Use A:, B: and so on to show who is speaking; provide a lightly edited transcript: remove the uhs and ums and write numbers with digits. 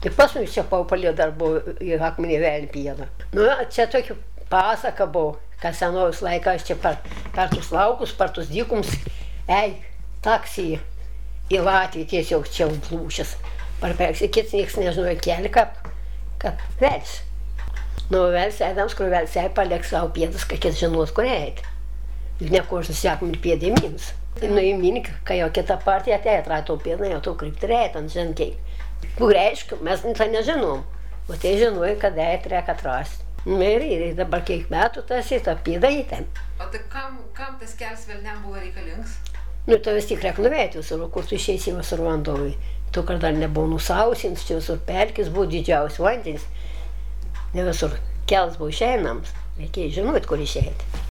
A: Tai pas mus čia Paupalė dar buvo į akmenį velnį pieną. Nu, čia tokia pasaka buvo, kad senovės laikas čia per tus laukus, per tus dykums, taksį į Latviją tiesiog čia užlūšęs. Parpeksi, kits nieks nežinojo kelią, kad Velis. Nu, Velis eidams, kur Velis paliek savo pėdas, kad kits žinos, kur eiti. Juk nekožas akmenį pėdai minus. Nu, į minį, kai jau kita partija atrado pėdą, jau to krypti reitant, žinkiai. Kur reiškia, mes tai nežinom. O tai žinojo, kad reikia atrasti. Nu, ir dabar kiek metų tas į tą pėdą įtem.
B: O tai kam tas kelias velniam buvo reikalingas?
A: Nu, tai vis tik reik nuveiti visur, kur tu išeisi visur vandovai. Tu, kad dar nebuvo nusausins, čia visur pelkis buvo didžiausias vandenis. Ne visur kelias buvo išeinams. Reikia žinoti, kur išeiti.